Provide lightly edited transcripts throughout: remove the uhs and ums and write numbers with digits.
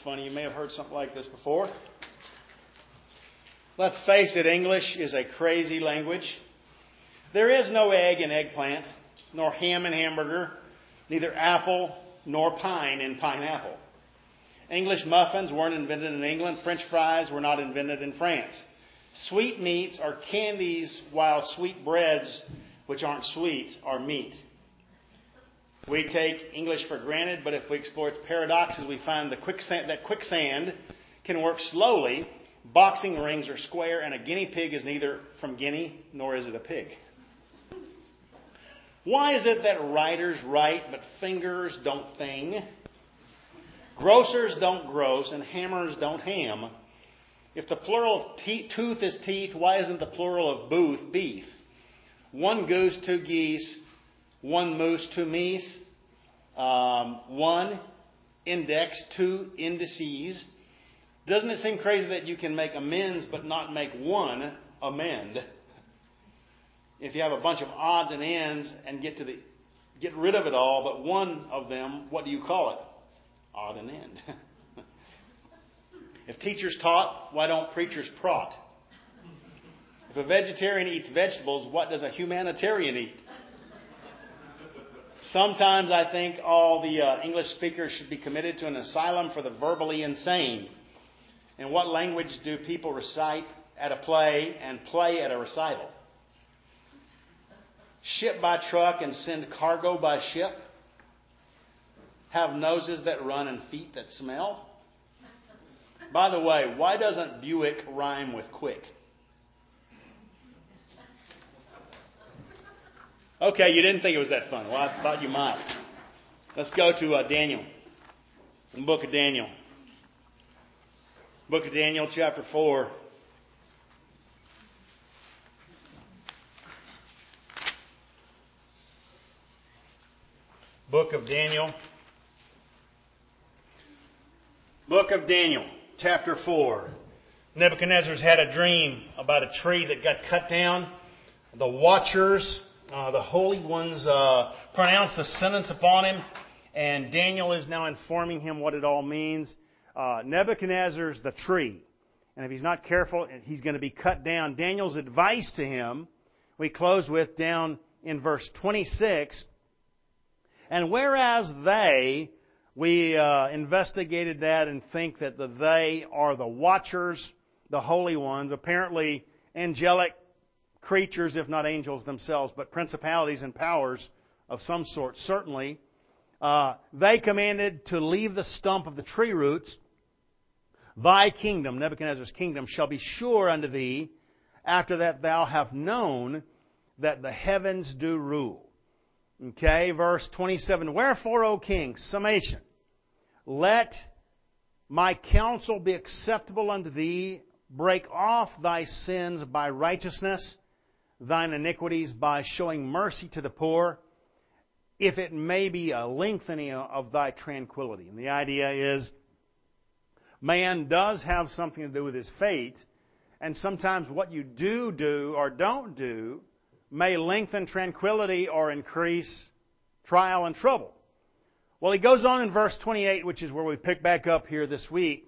Funny, you may have heard something like this before. Let's face it, English is a crazy language. There is no egg in eggplant, nor ham in hamburger, neither apple nor pine in pineapple. English muffins weren't invented in England. French fries were not invented in France. Sweet meats are candies, while sweet breads, which aren't sweet, are meat. We take English for granted, but if we explore its paradoxes, we find that quicksand can work slowly. Boxing rings are square, and a guinea pig is neither from Guinea nor is it a pig. Why is it that writers write, but fingers don't thing? Grocers don't gross, and hammers don't ham. If the plural of tooth is teeth, why isn't the plural of booth beef? One goose, two geese, one moose, two meese, one index, two indices. Doesn't it seem crazy that you can make amends but not make one amend? If you have a bunch of odds and ends and get rid of it all, but one of them, what do you call it? Odd and end. If teachers taught, why don't preachers prot? If a vegetarian eats vegetables, what does a humanitarian eat? Sometimes I think all the English speakers should be committed to an asylum for the verbally insane. In what language do people recite at a play and play at a recital? Ship by truck and send cargo by ship? Have noses that run and feet that smell? By the way, why doesn't Buick rhyme with quick? Okay, you didn't think it was that fun. Well, I thought you might. Let's go to Daniel. The book of Daniel. Book of Daniel, chapter 4. Book of Daniel. Book of Daniel, chapter 4. Nebuchadnezzar's had a dream about a tree that got cut down. The watchers, the holy ones, pronounced the sentence upon him. And Daniel is now informing him what it all means. Nebuchadnezzar's the tree. And if he's not careful, he's going to be cut down. Daniel's advice to him, we close with down in verse 26. And whereas we investigated that and think that they are the watchers, the holy ones, apparently angelic creatures, if not angels themselves, but principalities and powers of some sort, certainly. They commanded to leave the stump of the tree roots. Thy kingdom, Nebuchadnezzar's kingdom, shall be sure unto thee, after that thou have known that the heavens do rule. Okay, verse 27. Wherefore, O king, summation, let my counsel be acceptable unto thee. Break off thy sins by righteousness, thine iniquities by showing mercy to the poor, if it may be a lengthening of thy tranquility. And the idea is, man does have something to do with his fate, and sometimes what you do or don't do may lengthen tranquility or increase trial and trouble. Well, he goes on in verse 28, which is where we pick back up here this week.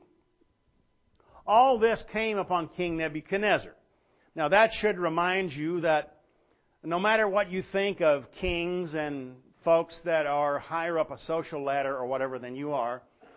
All this came upon King Nebuchadnezzar. Now that should remind you that no matter what you think of kings and folks that are higher up a social ladder or whatever than you are,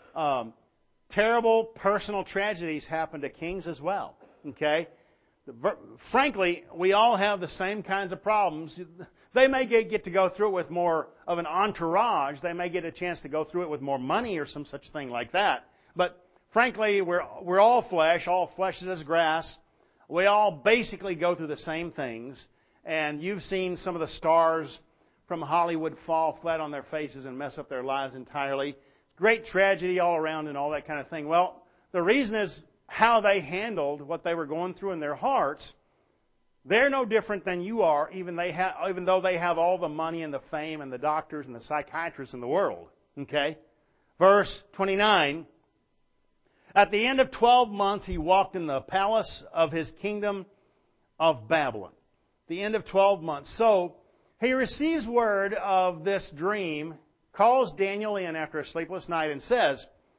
terrible personal tragedies happen to kings as well. Okay? Frankly, we all have the same kinds of problems. They may get to go through it with more of an entourage. They may get a chance to go through it with more money or some such thing like that. But frankly, we're all flesh. All flesh is as grass. We all basically go through the same things. And you've seen some of the stars from Hollywood fall flat on their faces and mess up their lives entirely. Great tragedy all around and all that kind of thing. Well, the reason is how they handled what they were going through in their hearts. They're no different than you are, even though they have all the money and the fame and the doctors and the psychiatrists in the world. Okay? Verse 29. At the end of 12 months, he walked in the palace of his kingdom of Babylon. The end of 12 months. So, he receives word of this dream, calls Daniel in after a sleepless night and says,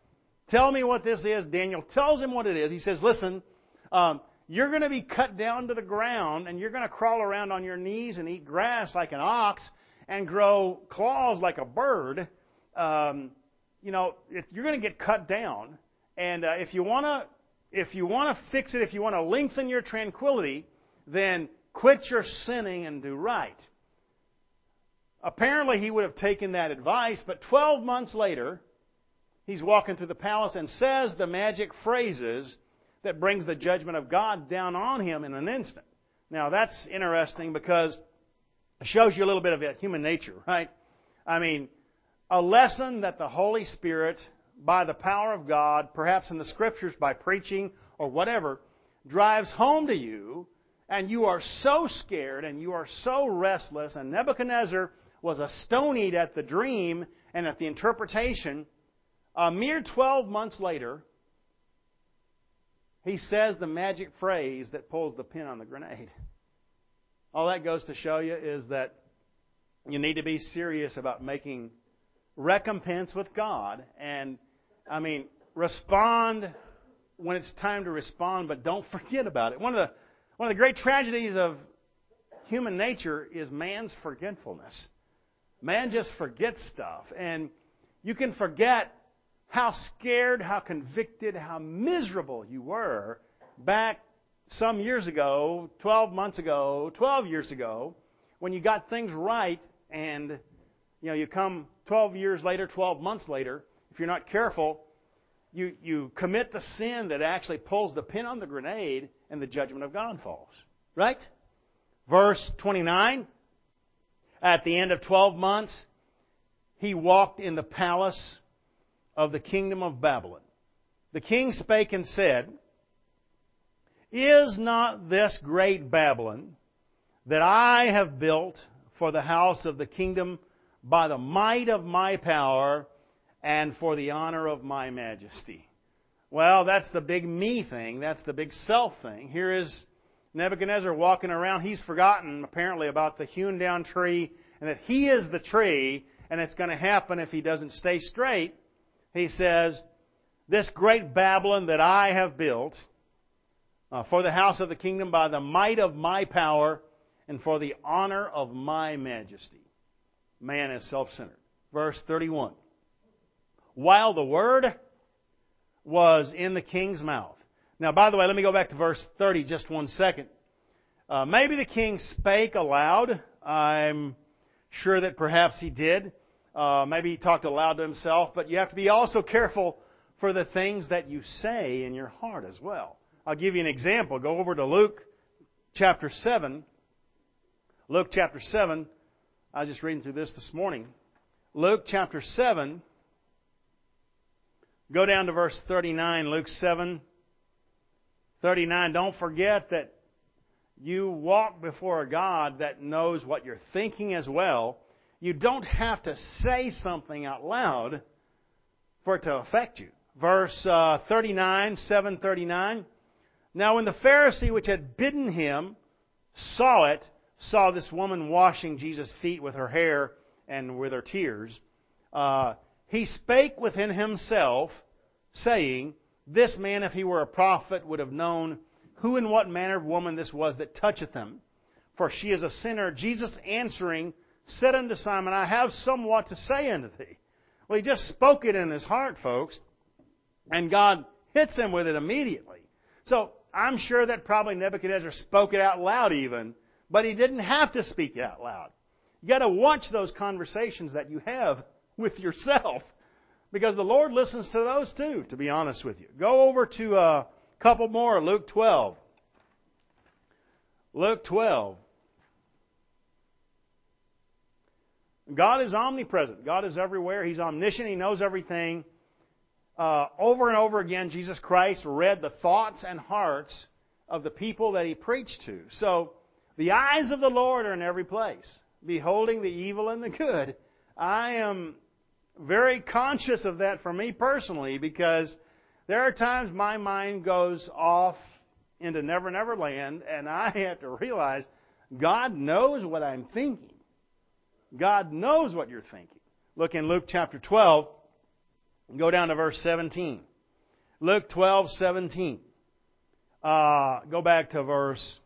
Tell me what this is. Daniel tells him what it is. He says, listen, you're going to be cut down to the ground, and you're going to crawl around on your knees and eat grass like an ox and grow claws like a bird. You're going to get cut down. And if you want to fix it, if you want to lengthen your tranquility, then quit your sinning and do right. Apparently, he would have taken that advice, but 12 months later, he's walking through the palace and says the magic phrases that brings the judgment of God down on him in an instant. Now, that's interesting because it shows you a little bit of human nature, right? I mean, a lesson that the Holy Spirit, by the power of God, perhaps in the Scriptures, by preaching or whatever, drives home to you, and you are so scared and you are so restless, and Nebuchadnezzar was astonied at the dream and at the interpretation. A mere 12 months later, he says the magic phrase that pulls the pin on the grenade. All that goes to show you is that you need to be serious about making recompense with God. And, respond when it's time to respond, but don't forget about it. One of the great tragedies of human nature is man's forgetfulness. Man just forgets stuff. And you can forget how scared, how convicted, how miserable you were back some years ago, 12 months ago, 12 years ago, when you got things right, and you come 12 years later, 12 months later, if you're not careful, you commit the sin that actually pulls the pin on the grenade, and the judgment of God falls. Right? Verse 29, at the end of 12 months, he walked in the palace of the kingdom of Babylon. The king spake and said, Is not this great Babylon that I have built for the house of the kingdom by the might of my power and for the honor of my majesty? Well, that's the big me thing. That's the big self thing. Here is Nebuchadnezzar walking around. He's forgotten, apparently, about the hewn down tree and that he is the tree, and it's going to happen if he doesn't stay straight. He says, This great Babylon that I have built for the house of the kingdom by the might of my power and for the honor of my majesty. Man is self-centered. Verse 31. While the word was in the king's mouth. Now, by the way, let me go back to verse 30 just one second. Maybe the king spake aloud. I'm sure that perhaps he did. Maybe he talked aloud to himself. But you have to be also careful for the things that you say in your heart as well. I'll give you an example. Go over to Luke chapter 7. Luke chapter 7. I was just reading through this morning. Luke chapter 7. Go down to verse 39. Luke 7, 39. Don't forget that you walk before a God that knows what you're thinking as well. You don't have to say something out loud for it to affect you. Verse 39, 7:39. Now when the Pharisee which had bidden him saw this woman washing Jesus' feet with her hair and with her tears, he spake within himself, saying, This man, if he were a prophet, would have known who and what manner of woman this was that toucheth him, for she is a sinner. Jesus answering said unto Simon, I have somewhat to say unto thee. Well, he just spoke it in his heart, folks, and God hits him with it immediately. So I'm sure that probably Nebuchadnezzar spoke it out loud even, but he didn't have to speak it out loud. You got to watch those conversations that you have with yourself, because the Lord listens to those too, to be honest with you. Go over to a couple more, Luke 12. Luke 12. God is omnipresent. God is everywhere. He's omniscient. He knows everything. Over and over again, Jesus Christ read the thoughts and hearts of the people that He preached to. So, the eyes of the Lord are in every place, beholding the evil and the good. I am very conscious of that for me personally, because there are times my mind goes off into Never Never Land, and I have to realize God knows what I'm thinking. God knows what you're thinking. Look in Luke chapter 12, and go down to verse 17. Luke 12:17. Go back to verse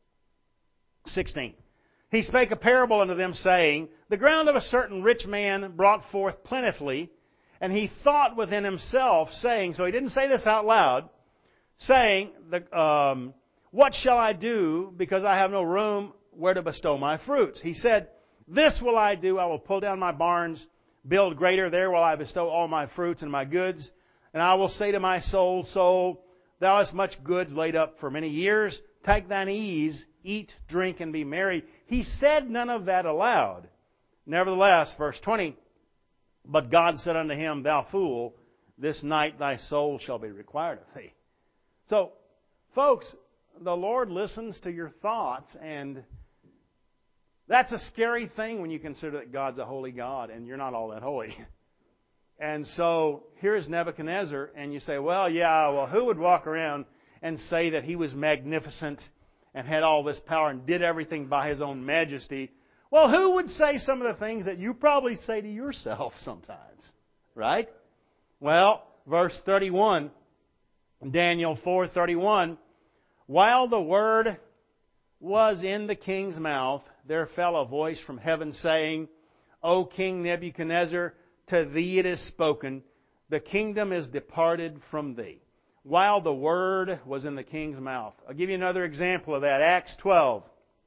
16. He spake a parable unto them, saying, The ground of a certain rich man brought forth plentifully, and he thought within himself, saying, so he didn't say this out loud, saying, What shall I do, because I have no room where to bestow my fruits? He said, This will I do, I will pull down my barns, build greater, there will I bestow all my fruits and my goods. And I will say to my soul, Soul, thou hast much goods laid up for many years. Take thine ease, eat, drink, and be merry. He said none of that aloud. Nevertheless, verse 20, But God said unto him, Thou fool, this night thy soul shall be required of thee. So, folks, the Lord listens to your thoughts, and that's a scary thing when you consider that God's a holy God and you're not all that holy. And so, here's Nebuchadnezzar, and you say, well, who would walk around and say that he was magnificent and had all this power and did everything by his own majesty? Well, who would say some of the things that you probably say to yourself sometimes? Right? Well, verse 31, Daniel 4:31, While the word was in the king's mouth, there fell a voice from heaven saying, O King Nebuchadnezzar, to thee it is spoken, the kingdom is departed from thee. While the word was in the king's mouth. I'll give you another example of that. Acts 12.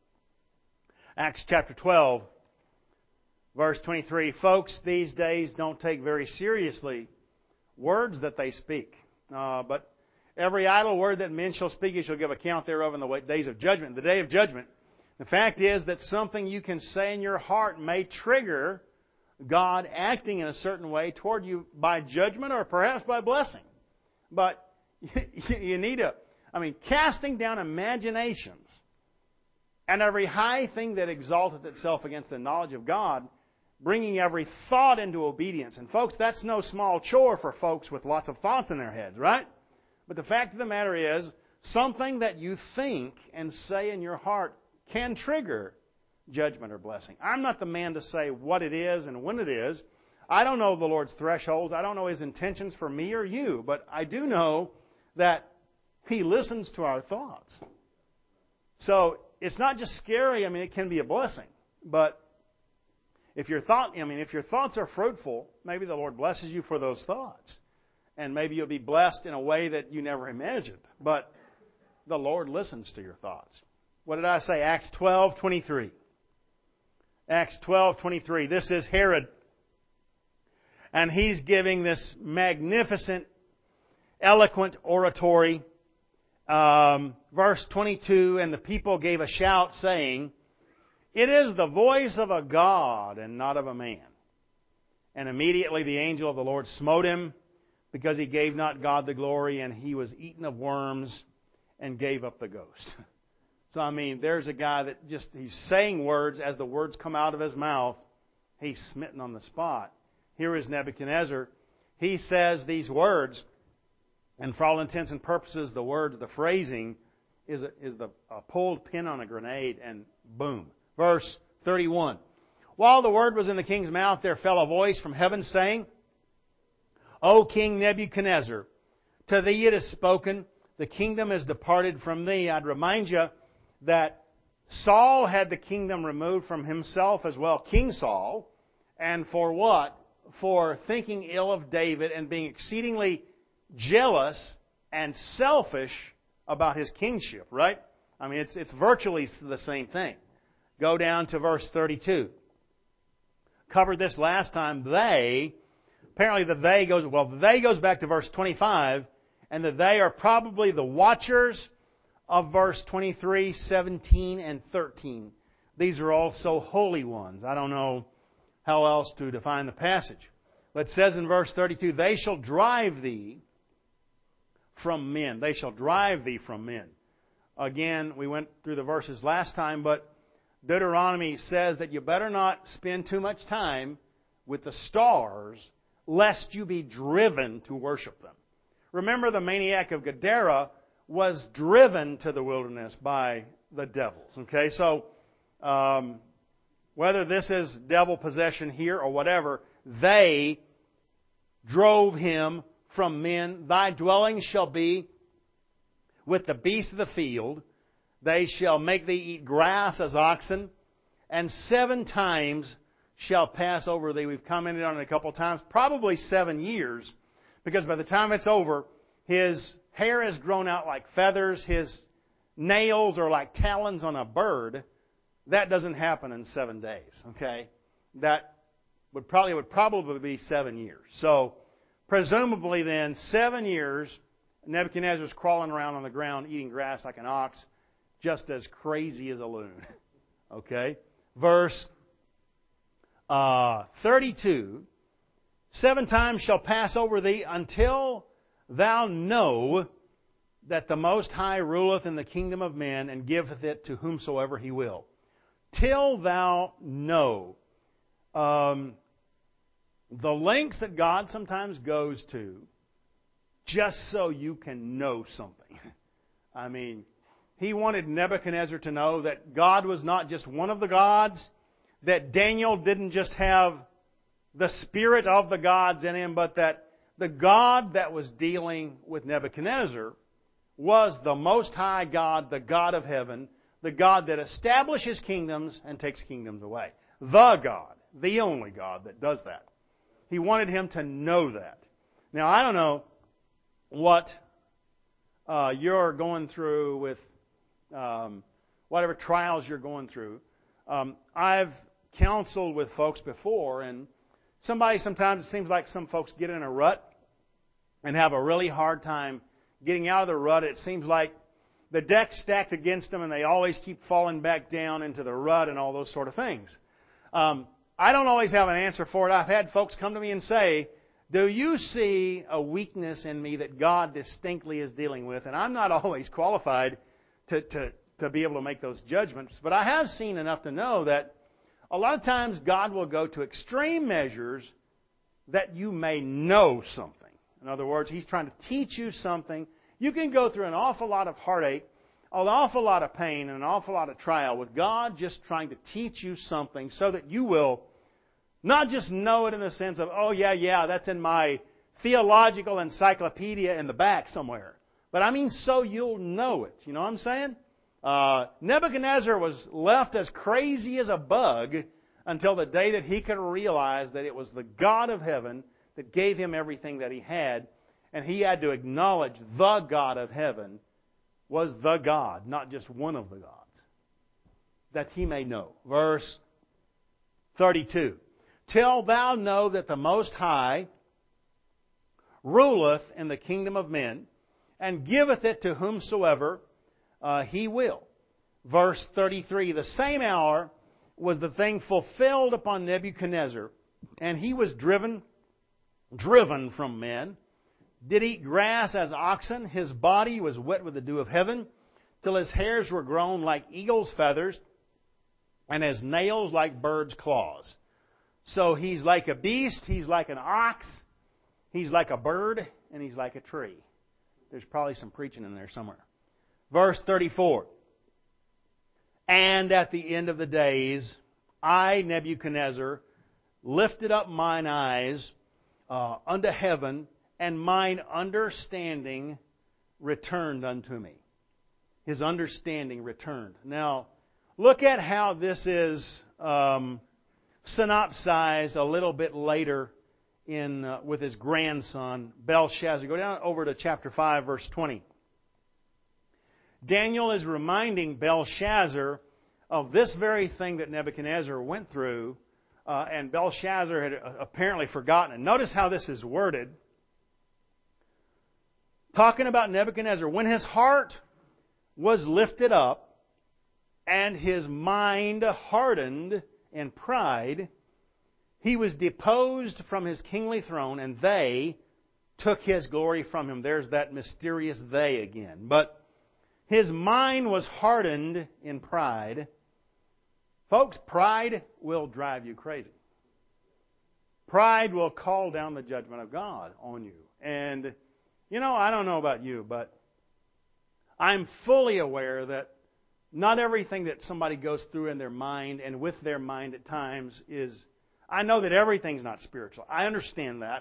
Acts chapter 12, verse 23. Folks, these days don't take very seriously words that they speak. But every idle word that men shall speak, you shall give account thereof in the days of judgment. The day of judgment. The fact is that something you can say in your heart may trigger God acting in a certain way toward you by judgment or perhaps by blessing. But you need casting down imaginations and every high thing that exalteth itself against the knowledge of God, bringing every thought into obedience. And folks, that's no small chore for folks with lots of thoughts in their heads, right? But the fact of the matter is, something that you think and say in your heart can trigger judgment or blessing. I'm not the man to say what it is and when it is. I don't know the Lord's thresholds. I don't know His intentions for me or you. But I do know that He listens to our thoughts. So it's not just scary. It can be a blessing. But if your thoughts are fruitful, maybe the Lord blesses you for those thoughts. And maybe you'll be blessed in a way that you never imagined. But the Lord listens to your thoughts. What did I say? Acts 12:23. Acts 12:23. This is Herod. And he's giving this magnificent, eloquent oratory. Verse 22, and the people gave a shout saying, It is the voice of a God and not of a man. And immediately the angel of the Lord smote him, because he gave not God the glory, and he was eaten of worms and gave up the ghost. So, there's a guy that he's saying words. As the words come out of his mouth, he's smitten on the spot. Here is Nebuchadnezzar. He says these words, and for all intents and purposes, the phrasing is a pulled pin on a grenade, and boom. Verse 31. While the word was in the king's mouth, there fell a voice from heaven saying, O King Nebuchadnezzar, to thee it is spoken, the kingdom is departed from thee. I'd remind you that Saul had the kingdom removed from himself as well, King Saul. And for what? For thinking ill of David and being exceedingly jealous and selfish about his kingship, right? It's virtually the same thing. Go down to verse 32. Covered this last time. Apparently the they goes back to verse 25, and the they are probably the watchers of verse 23, 17, and 13. These are also holy ones. I don't know how else to define the passage. But it says in verse 32, They shall drive thee from men. They shall drive thee from men. Again, we went through the verses last time, but Deuteronomy says that you better not spend too much time with the stars, lest you be driven to worship them. Remember, the maniac of Gadara was driven to the wilderness by the devils. Okay, so whether this is devil possession here or whatever, they drove him from men. Thy dwelling shall be with the beasts of the field. They shall make thee eat grass as oxen, and 7 times shall pass over thee. We've commented on it a couple of times. Probably 7 years, because by the time it's over, his hair has grown out like feathers. His nails are like talons on a bird. That doesn't happen in 7 days. Okay, that would probably be 7 years. So, presumably then, 7 years, Nebuchadnezzar's crawling around on the ground eating grass like an ox, just as crazy as a loon. Okay? Verse 32, 7 times shall pass over thee until thou know that the Most High ruleth in the kingdom of men and giveth it to whomsoever He will. Till thou know. The lengths that God sometimes goes to just so you can know something. I mean, He wanted Nebuchadnezzar to know that God was not just one of the gods, that Daniel didn't just have the spirit of the gods in him, but that the God that was dealing with Nebuchadnezzar was the Most High God, the God of heaven, the God that establishes kingdoms and takes kingdoms away. The God, the only God that does that. He wanted him to know that. Now, I don't know what you're going through with whatever trials you're going through. I've counseled with folks before, and sometimes it seems like some folks get in a rut and have a really hard time getting out of the rut. It seems like the deck's stacked against them and they always keep falling back down into the rut and all those sort of things. I don't always have an answer for it. I've had folks come to me and say, do you see a weakness in me that God distinctly is dealing with? And I'm not always qualified to be able to make those judgments. But I have seen enough to know that a lot of times God will go to extreme measures that you may know something. In other words, He's trying to teach you something. You can go through an awful lot of heartache, an awful lot of pain, and an awful lot of trial with God just trying to teach you something so that you will not just know it in the sense of, oh yeah, that's in my theological encyclopedia in the back somewhere. But I mean so you'll know it. You know what I'm saying? Nebuchadnezzar was left as crazy as a bug until the day that he could realize that it was the God of heaven that gave him everything that he had. And he had to acknowledge the God of heaven was the God, not just one of the gods, that he may know. Verse 32. Till thou know that the Most High ruleth in the kingdom of men, and giveth it to whomsoever He will. Verse 33. The same hour was the thing fulfilled upon Nebuchadnezzar, and he was driven from men, did eat grass as oxen. His body was wet with the dew of heaven, till his hairs were grown like eagle's feathers, and his nails like birds' claws. So he's like a beast, he's like an ox, he's like a bird, and he's like a tree. There's probably some preaching in there somewhere. Verse 34. And at the end of the days, I, Nebuchadnezzar, lifted up mine eyes unto heaven, and mine understanding returned unto me. His understanding returned. Now, look at how this is synopsized a little bit later with his grandson, Belshazzar. Go down over to chapter 5, verse 20. Daniel is reminding Belshazzar of this very thing that Nebuchadnezzar went through, and Belshazzar had apparently forgotten it. Notice how this is worded. Talking about Nebuchadnezzar, when his heart was lifted up and his mind hardened in pride, he was deposed from his kingly throne, and they took his glory from him. There's that mysterious they again. But his mind was hardened in pride. Folks, pride will drive you crazy. Pride will call down the judgment of God on you. And, I don't know about you, but I'm fully aware that not everything that somebody goes through in their mind and with their mind at times is... I know that everything's not spiritual. I understand that.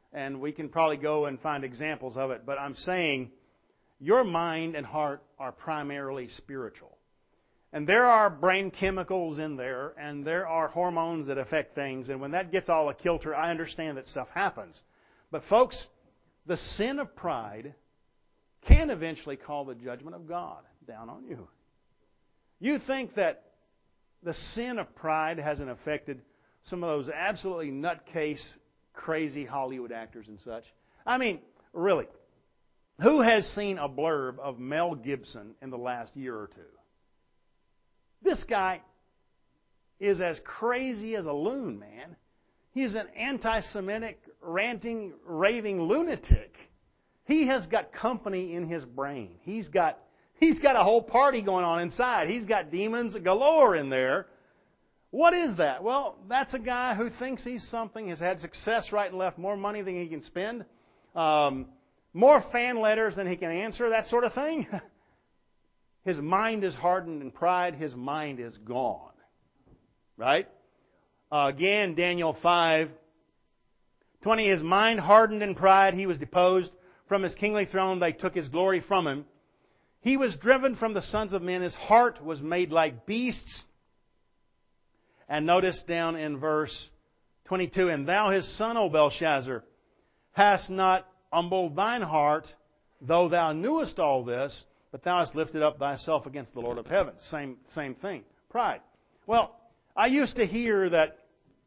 And we can probably go and find examples of it. But I'm saying your mind and heart are primarily spiritual. And there are brain chemicals in there, and there are hormones that affect things. And when that gets all a kilter, I understand that stuff happens. But folks, the sin of pride can eventually call the judgment of God down on you. You think that the sin of pride hasn't affected some of those absolutely nutcase, crazy Hollywood actors and such? I mean, really, who has seen a blurb of Mel Gibson in the last year or two? This guy is as crazy as a loon, man. He's an anti-Semitic, ranting, raving lunatic. He has got company in his brain. He's got a whole party going on inside. He's got demons galore in there. What is that? Well, that's a guy who thinks he's something, has had success right and left, more money than he can spend, more fan letters than he can answer, that sort of thing. His mind is hardened in pride. His mind is gone. Right? Again, Daniel 5:20, his mind hardened in pride. He was deposed from his kingly throne. They took his glory from him. He was driven from the sons of men. His heart was made like beasts. And notice down in verse 22, and thou his son, O Belshazzar, hast not humbled thine heart, though thou knewest all this, but thou hast lifted up thyself against the Lord of heaven. Same thing. Pride. Well, I used to hear that,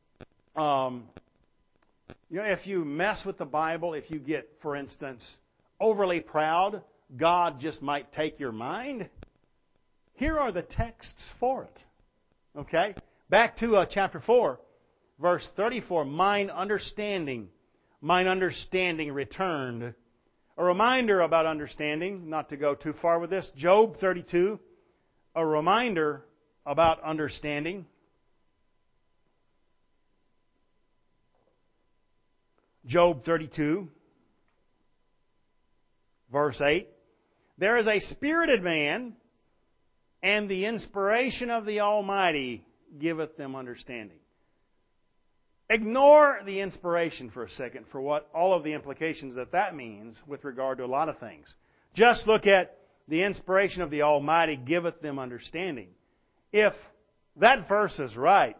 if you mess with the Bible, if you get, for instance, overly proud, God just might take your mind. Here are the texts for it. Okay? Back to chapter 4, verse 34. Mine understanding returned. A reminder about understanding, not to go too far with this. Job 32, a reminder about understanding. Job 32, verse 8. There is a spirited man, and the inspiration of the Almighty giveth them understanding. Ignore the inspiration for a second for what all of the implications that means with regard to a lot of things. Just look at the inspiration of the Almighty giveth them understanding. If that verse is right,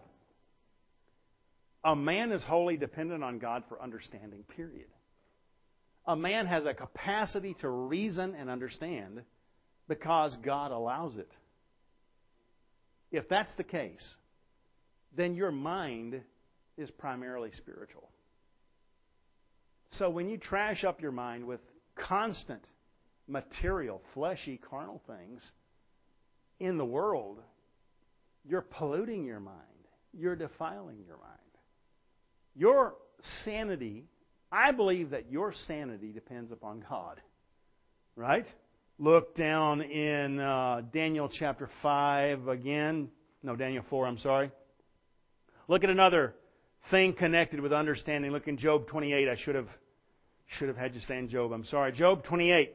a man is wholly dependent on God for understanding, period. A man has a capacity to reason and understand because God allows it. If that's the case, then your mind is primarily spiritual. So when you trash up your mind with constant material, fleshy, carnal things in the world, you're polluting your mind. You're defiling your mind. Your sanity, I believe that your sanity depends upon God. Right? Look down in Daniel chapter 5 again. No, Daniel 4, I'm sorry. Look at another thing connected with understanding. Look in Job 28. I should have had you stay in Job. I'm sorry. Job 28.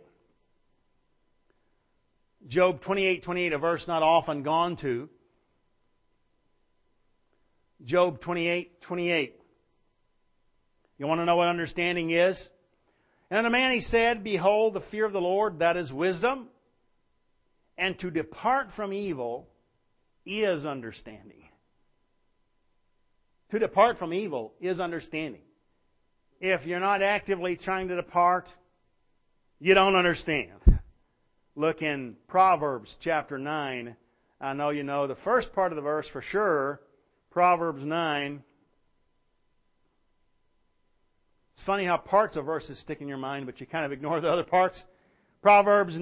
Job 28:28, a verse not often gone to. Job 28:28. You want to know what understanding is? And unto man he said, behold, the fear of the Lord, that is wisdom, and to depart from evil is understanding. To depart from evil is understanding. If you're not actively trying to depart, you don't understand. Look in Proverbs chapter 9. I know you know the first part of the verse for sure. Proverbs 9. It's funny how parts of verses stick in your mind, but you kind of ignore the other parts. Proverbs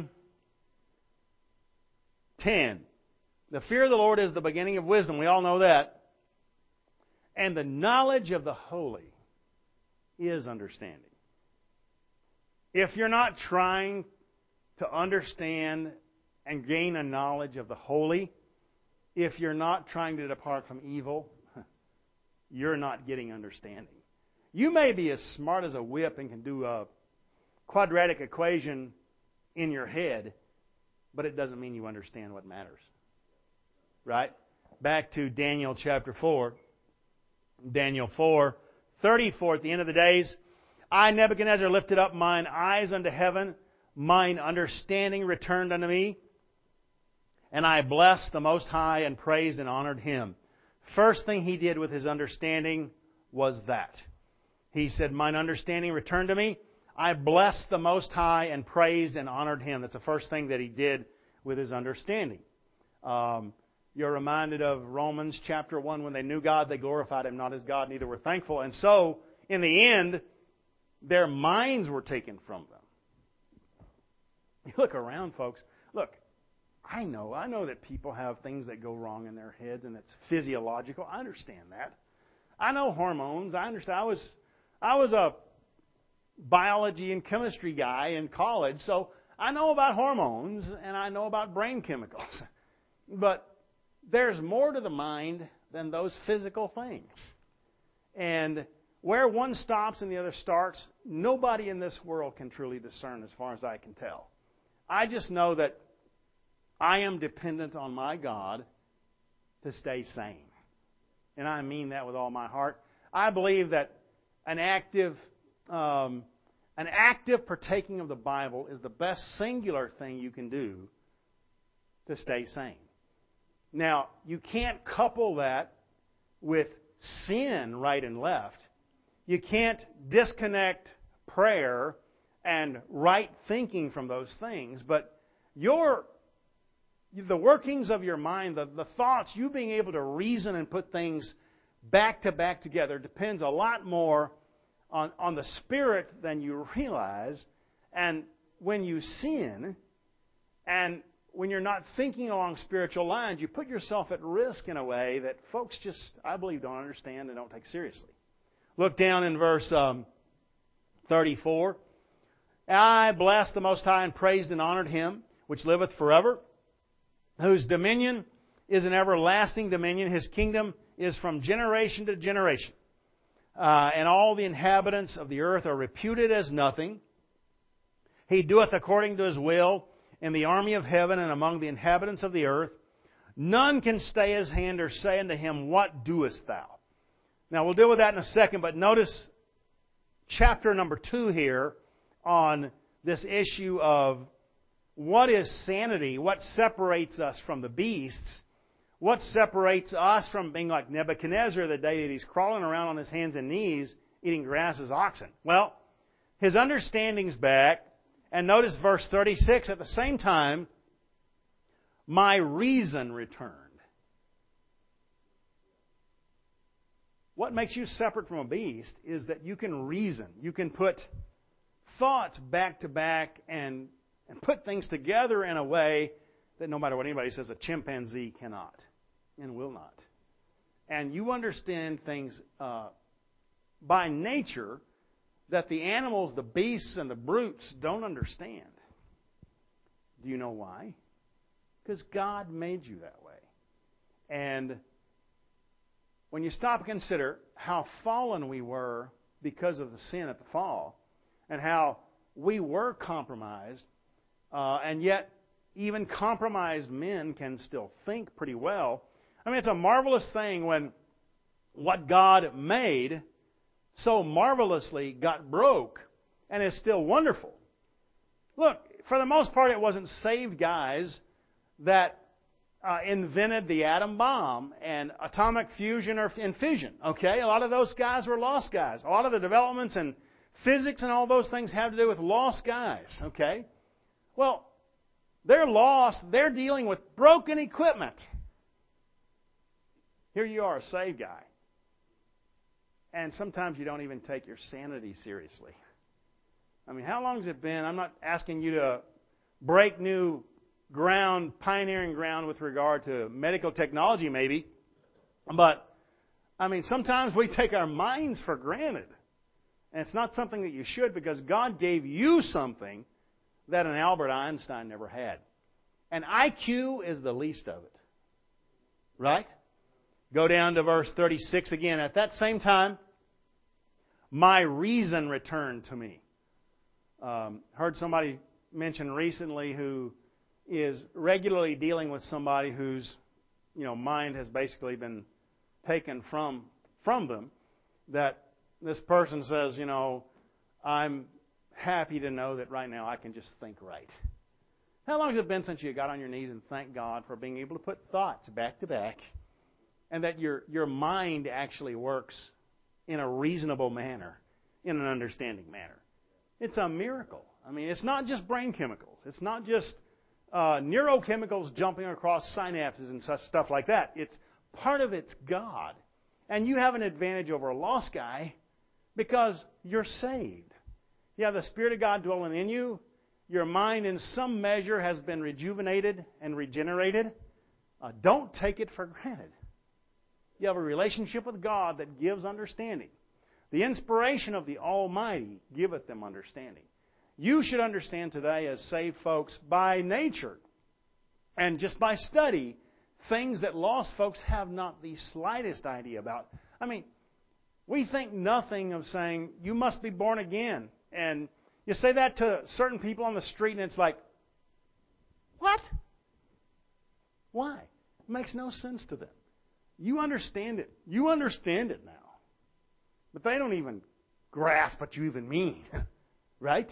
9:10. The fear of the Lord is the beginning of wisdom. We all know that. And the knowledge of the holy is understanding. If you're not trying to understand and gain a knowledge of the holy, if you're not trying to depart from evil, you're not getting understanding. You may be as smart as a whip and can do a quadratic equation in your head, but it doesn't mean you understand what matters. Right? Back to Daniel chapter 4. Daniel 4:34, at the end of the days, I, Nebuchadnezzar, lifted up mine eyes unto heaven, mine understanding returned unto me, and I blessed the Most High and praised and honored Him. First thing he did with his understanding was that. He said, mine understanding returned to me. I blessed the Most High and praised and honored Him. That's the first thing that he did with his understanding. You're reminded of Romans chapter 1. When they knew God, they glorified Him not as God, neither were thankful. And so, in the end, their minds were taken from them. You look around, folks. Look, I know that people have things that go wrong in their heads, and it's physiological. I understand that. I know hormones. I understand. I was a biology and chemistry guy in college, so I know about hormones and I know about brain chemicals. But there's more to the mind than those physical things. And where one stops and the other starts, nobody in this world can truly discern as far as I can tell. I just know that I am dependent on my God to stay sane. And I mean that with all my heart. I believe that an active partaking of the Bible is the best singular thing you can do to stay sane. Now, you can't couple that with sin right and left. You can't disconnect prayer and right thinking from those things. But the workings of your mind, the thoughts, you being able to reason and put things back to back together depends a lot more on the Spirit than you realize. And when you sin, and when you're not thinking along spiritual lines, you put yourself at risk in a way that folks just, I believe, don't understand and don't take seriously. Look down in verse 34. I blessed the Most High and praised and honored Him, which liveth forever, whose dominion is an everlasting dominion. His kingdom is from generation to generation. And all the inhabitants of the earth are reputed as nothing. He doeth according to His will in the army of heaven and among the inhabitants of the earth. None can stay His hand or say unto Him, what doest thou? Now, we'll deal with that in a second, but notice chapter number 2 here on this issue of what is sanity, what separates us from the beasts, what separates us from being like Nebuchadnezzar the day that he's crawling around on his hands and knees eating grass as oxen. Well, his understanding's back, and notice verse 36, at the same time, my reason returned. What makes you separate from a beast is that you can reason. You can put thoughts back to back and put things together in a way that no matter what anybody says, a chimpanzee cannot and will not. And you understand things by nature that the animals, the beasts, and the brutes don't understand. Do you know why? Because God made you that way. And when you stop and consider how fallen we were because of the sin at the fall, and how we were compromised, and yet even compromised men can still think pretty well. I mean, it's a marvelous thing when what God made so marvelously got broke and is still wonderful. Look, for the most part, it wasn't saved guys that invented the atom bomb and atomic fusion or fission. Okay, a lot of those guys were lost guys. A lot of the developments in physics and all those things have to do with lost guys. Okay, well, they're lost. They're dealing with broken equipment. Here you are, a saved guy. And sometimes you don't even take your sanity seriously. I mean, how long has it been? I'm not asking you to break new ground, pioneering ground with regard to medical technology maybe. But, I mean, sometimes we take our minds for granted. And it's not something that you should, because God gave you something that an Albert Einstein never had. And IQ is the least of it. Right? Go down to verse 36 again. At that same time, my reason returned to me. Heard somebody mention recently who is regularly dealing with somebody whose mind has basically been taken from them, that this person says, I'm happy to know that right now I can just think right. How long has it been since you got on your knees and thanked God for being able to put thoughts back to back, and that your mind actually works in a reasonable manner, in an understanding manner? It's a miracle. I mean, it's not just brain chemicals. It's not just neurochemicals jumping across synapses and such stuff like that. It's part of it's God. And you have an advantage over a lost guy because you're saved. You have the Spirit of God dwelling in you. Your mind in some measure has been rejuvenated and regenerated. Don't take it for granted. You have a relationship with God that gives understanding. The inspiration of the Almighty giveth them understanding. You should understand today as saved folks by nature and just by study things that lost folks have not the slightest idea about. I mean, we think nothing of saying, you must be born again. And you say that to certain people on the street and it's like, what? Why? It makes no sense to them. You understand it. You understand it now. But they don't even grasp what you even mean. Right?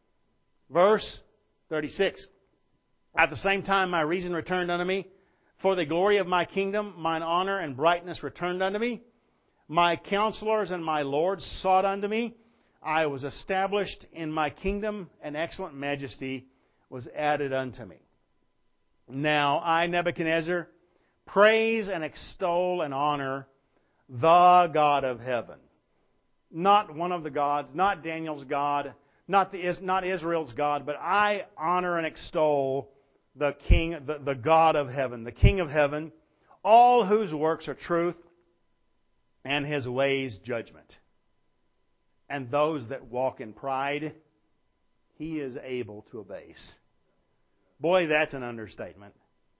Verse 36. At the same time my reason returned unto me. For the glory of my kingdom, mine honor and brightness returned unto me. My counselors and my lords sought unto me. I was established in my kingdom, and excellent majesty was added unto me. Now I, Nebuchadnezzar, praise and extol and honor the God of heaven. Not one of the gods, not Daniel's God, not Israel's God, but I honor and extol the King, the God of heaven, the King of heaven, all whose works are truth and His ways judgment. And those that walk in pride, He is able to abase. Boy, that's an understatement.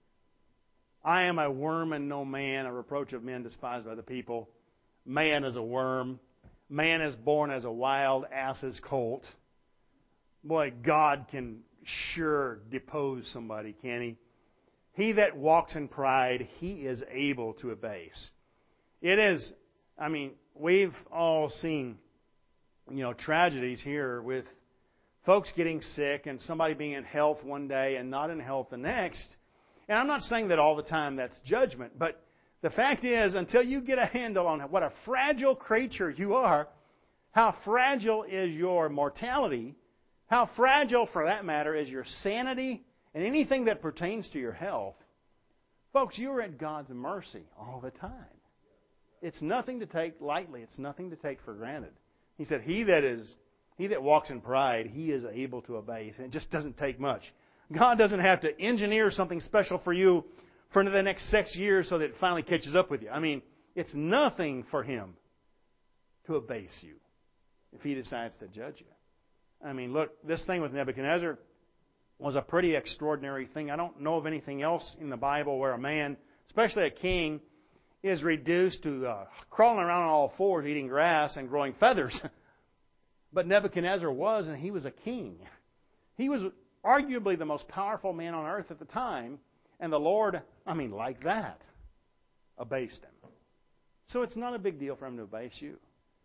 I am a worm and no man, a reproach of men despised by the people. Man is a worm. Man is born as a wild ass's colt. Boy, God can sure depose somebody, can He? He that walks in pride, He is able to abase. It is, I mean, we've all seen, tragedies here with folks getting sick and somebody being in health one day and not in health the next. And I'm not saying that all the time that's judgment, but the fact is, until you get a handle on what a fragile creature you are, how fragile is your mortality, how fragile, for that matter, is your sanity and anything that pertains to your health, folks, you're at God's mercy all the time. It's nothing to take lightly. It's nothing to take for granted. He said, He that walks in pride, he is able to abase. And it just doesn't take much. God doesn't have to engineer something special for you for the next 6 years so that it finally catches up with you. I mean, it's nothing for Him to abase you if He decides to judge you. I mean, look, this thing with Nebuchadnezzar was a pretty extraordinary thing. I don't know of anything else in the Bible where a man, especially a king, is reduced to crawling around on all fours, eating grass and growing feathers. But Nebuchadnezzar was, and he was a king. He was arguably the most powerful man on earth at the time, and the Lord, like that, abased him. So it's not a big deal for Him to abase you.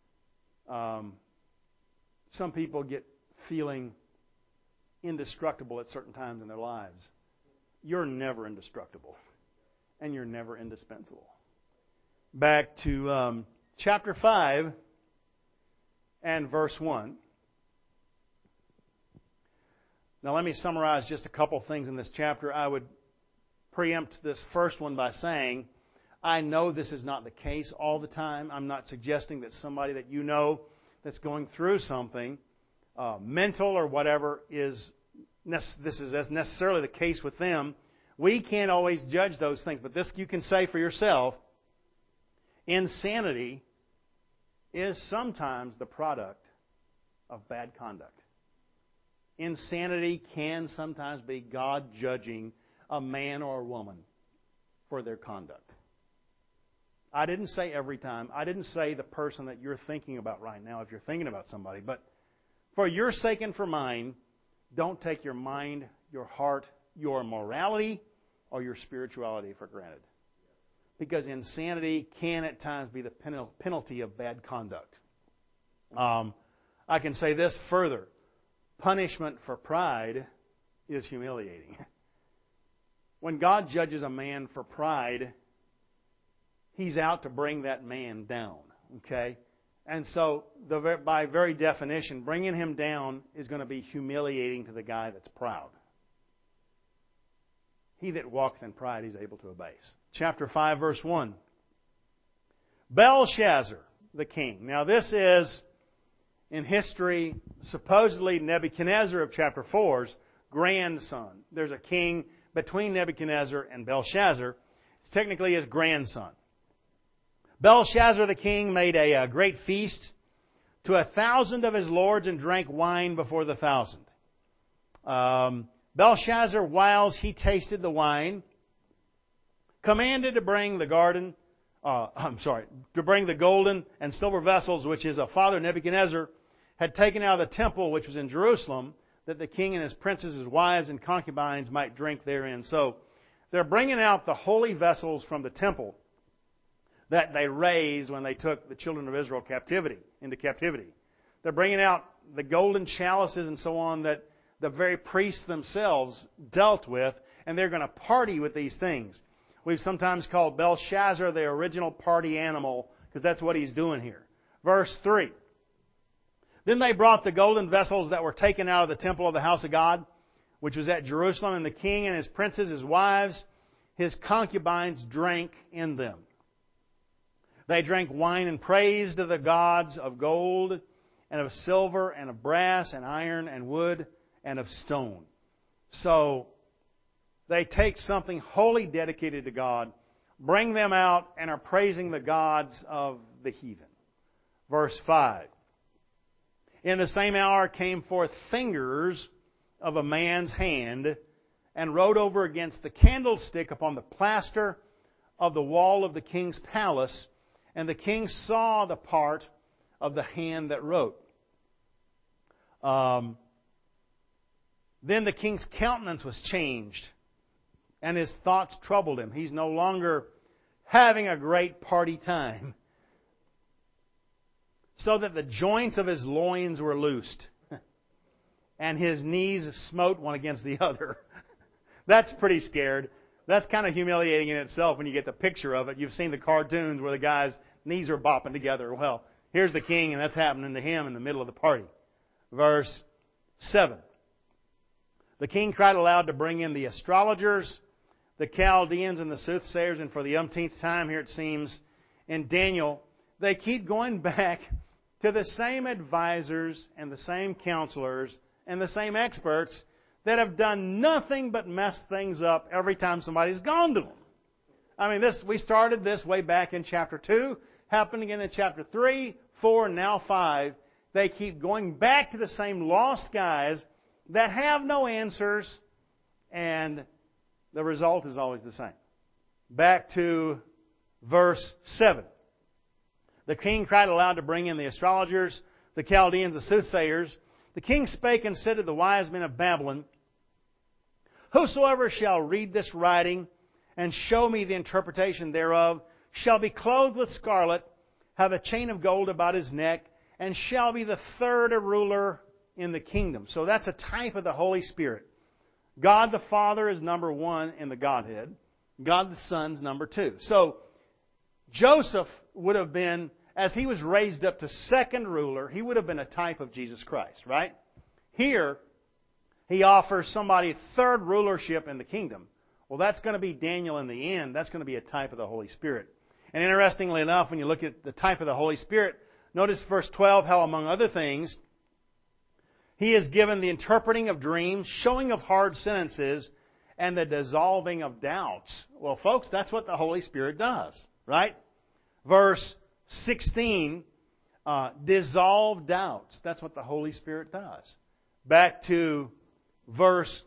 Some people get feeling indestructible at certain times in their lives. You're never indestructible, and you're never indispensable. Back to chapter 5 and verse 1. Now let me summarize just a couple things in this chapter. I would preempt this first one by saying, I know this is not the case all the time. I'm not suggesting that somebody that you know that's going through something, mental or whatever, this is as necessarily the case with them. We can't always judge those things, but this you can say for yourself. Insanity is sometimes the product of bad conduct. Insanity can sometimes be God judging a man or a woman for their conduct. I didn't say every time. I didn't say the person that you're thinking about right now, if you're thinking about somebody. But for your sake and for mine, don't take your mind, your heart, your morality, or your spirituality for granted. Because insanity can at times be the penalty of bad conduct. I can say this further. Punishment for pride is humiliating. When God judges a man for pride, He's out to bring that man down. Okay? And so, by very definition, bringing him down is going to be humiliating to the guy that's proud. He that walketh in pride is able to abase. Chapter 5, verse 1. Belshazzar, the king. Now this is, in history, supposedly Nebuchadnezzar of chapter 4's grandson. There's a king between Nebuchadnezzar and Belshazzar. It's technically his grandson. Belshazzar the king made a great feast to 1,000 of his lords and drank wine before the 1,000. Belshazzar, whiles he tasted the wine, commanded to bring the golden and silver vessels which his father Nebuchadnezzar had taken out of the temple which was in Jerusalem, that the king and his princes, his wives and concubines might drink therein. So they're bringing out the holy vessels from the temple that they raised when they took the children of Israel into captivity. They're bringing out the golden chalices and so on that the very priests themselves dealt with, and they're going to party with these things. We've sometimes called Belshazzar the original party animal, because that's what he's doing here. Verse 3. Then they brought the golden vessels that were taken out of the temple of the house of God, which was at Jerusalem, and the king and his princes, his wives, his concubines drank in them. They drank wine and praise to the gods of gold and of silver and of brass and iron and wood and of stone. So they take something wholly dedicated to God, bring them out, and are praising the gods of the heathen. Verse 5. In the same hour came forth fingers of a man's hand and wrote over against the candlestick upon the plaster of the wall of the king's palace, and the king saw the part of the hand that wrote. Then the king's countenance was changed, and his thoughts troubled him. He's no longer having a great party time, so that the joints of his loins were loosed, and his knees smote one against the other. That's pretty scared. That's kind of humiliating in itself when you get the picture of it. You've seen the cartoons where the guy's knees are bopping together. Well, here's the king, and that's happening to him in the middle of the party. Verse 7. The king cried aloud to bring in the astrologers, the Chaldeans, and the soothsayers, and for the umpteenth time, here it seems, in Daniel, they keep going back to the same advisors and the same counselors and the same experts that have done nothing but mess things up every time somebody's gone to them. I mean, we started this way back in chapter 2, happened again in chapter 3, 4, and now 5. They keep going back to the same lost guys that have no answers, and the result is always the same. Back to verse 7. The king cried aloud to bring in the astrologers, the Chaldeans, the soothsayers. The king spake and said to the wise men of Babylon, Whosoever shall read this writing and show me the interpretation thereof shall be clothed with scarlet, have a chain of gold about his neck, and shall be the third ruler in the kingdom. So that's a type of the Holy Spirit. God the Father is number 1 in the Godhead. God the Son's number 2. So Joseph would have been, as he was raised up to second ruler, he would have been a type of Jesus Christ, right? Here, he offers somebody third rulership in the kingdom. Well, that's going to be Daniel in the end. That's going to be a type of the Holy Spirit. And interestingly enough, when you look at the type of the Holy Spirit, notice verse 12, how among other things, he is given the interpreting of dreams, showing of hard sentences, and the dissolving of doubts. Well, folks, that's what the Holy Spirit does, right? Verse 16, dissolve doubts. That's what the Holy Spirit does. Back to verse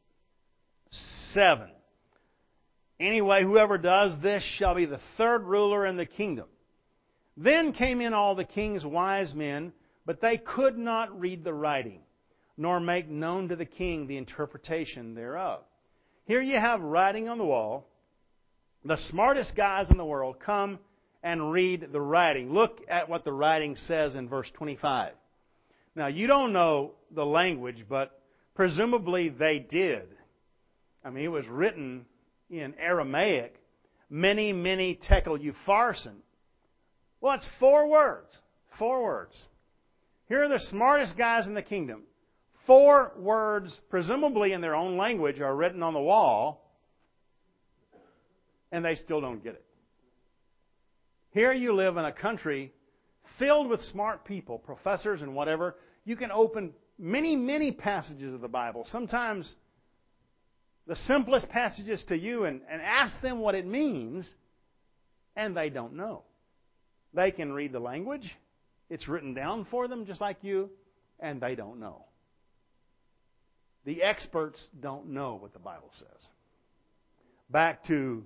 7. Anyway, whoever does this shall be the third ruler in the kingdom. Then came in all the king's wise men, but they could not read the writing, nor make known to the king the interpretation thereof. Here you have writing on the wall. The smartest guys in the world come and read the writing. Look at what the writing says in verse 25. Now, you don't know the language, but presumably they did. I mean, it was written in Aramaic, many, many tekel upharsin. Well, it's 4 words. 4 words. Here are the smartest guys in the kingdom. 4 words, presumably in their own language, are written on the wall, and they still don't get it. Here you live in a country filled with smart people, professors and whatever. You can open many, many passages of the Bible, sometimes the simplest passages to you, and ask them what it means, and they don't know. They can read the language. It's written down for them just like you, and they don't know. The experts don't know what the Bible says. Back to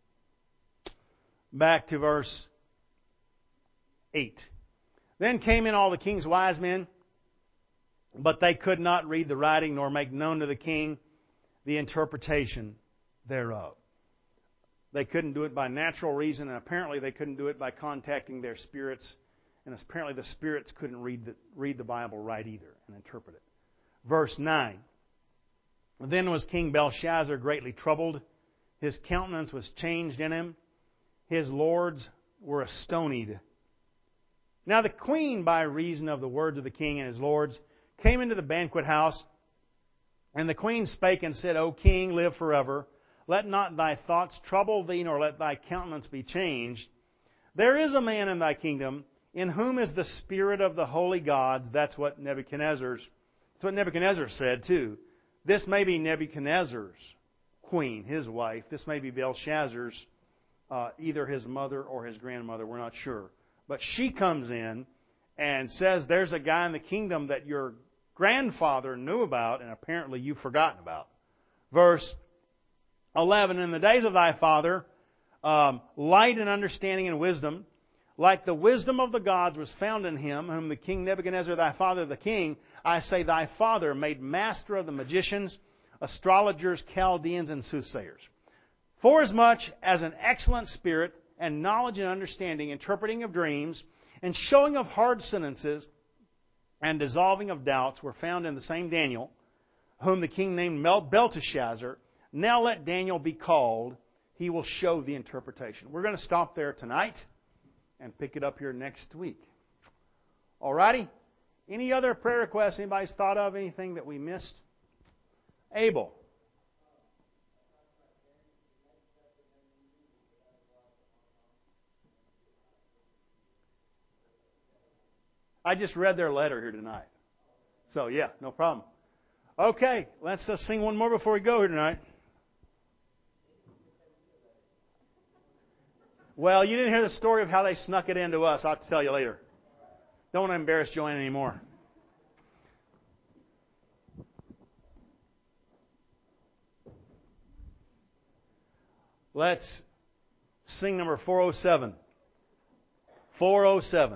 verse 8. Then came in all the king's wise men, but they could not read the writing nor make known to the king the interpretation thereof. They couldn't do it by natural reason, and apparently they couldn't do it by contacting their spirits. And apparently the spirits couldn't read the Bible right either and interpret it. Verse 9. Then was King Belshazzar greatly troubled. His countenance was changed in him. His lords were astonied. Now the queen, by reason of the words of the king and his lords, came into the banquet house. And the queen spake and said, O king, live forever. Let not thy thoughts trouble thee, nor let thy countenance be changed. There is a man in thy kingdom, in whom is the spirit of the holy gods. That's what Nebuchadnezzar said too. This may be Nebuchadnezzar's queen, his wife. This may be Belshazzar's, either his mother or his grandmother. We're not sure. But she comes in and says, there's a guy in the kingdom that your grandfather knew about, and apparently you've forgotten about. Verse 11, in the days of thy father, light and understanding and wisdom, like the wisdom of the gods was found in him, whom the king Nebuchadnezzar, thy father the king, I say thy father, made master of the magicians, astrologers, Chaldeans, and soothsayers. Forasmuch as an excellent spirit and knowledge and understanding, interpreting of dreams, and showing of hard sentences, and dissolving of doubts were found in the same Daniel, whom the king named Belteshazzar. Now let Daniel be called. He will show the interpretation. We're going to stop there tonight and pick it up here next week. Alrighty? Any other prayer requests anybody's thought of? Anything that we missed? Abel. I just read their letter here tonight. So, yeah, no problem. Okay, let's sing one more before we go here tonight. Well, you didn't hear the story of how they snuck it into us. I'll have to tell you later. Don't want to embarrass Joanne anymore. Let's sing number 407. 407.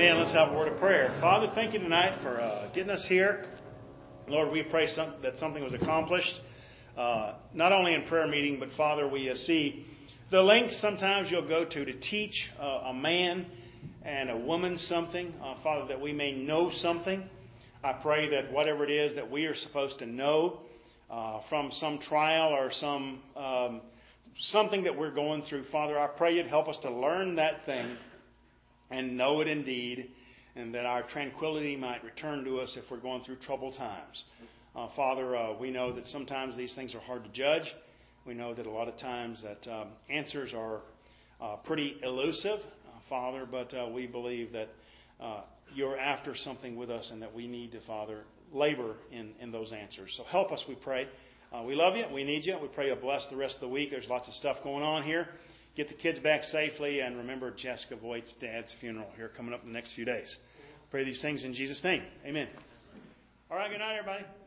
Amen. Let's have a word of prayer. Father, thank you tonight for getting us here. Lord, we pray that something was accomplished, not only in prayer meeting, but Father, we see the lengths sometimes you'll go to teach a man and a woman something, Father, that we may know something. I pray that whatever it is that we are supposed to know from some trial or something that we're going through, Father, I pray you'd help us to learn that thing and know it indeed, and that our tranquility might return to us if we're going through troubled times. Father, we know that sometimes these things are hard to judge. We know that a lot of times that answers are pretty elusive, Father, but we believe that you're after something with us and that we need to, Father, labor in those answers. So help us, we pray. We love you. We need you. We pray you'll bless the rest of the week. There's lots of stuff going on here. Get the kids back safely, and remember Jessica Voigt's dad's funeral here coming up in the next few days. Pray these things in Jesus' name. Amen. All right, good night, everybody.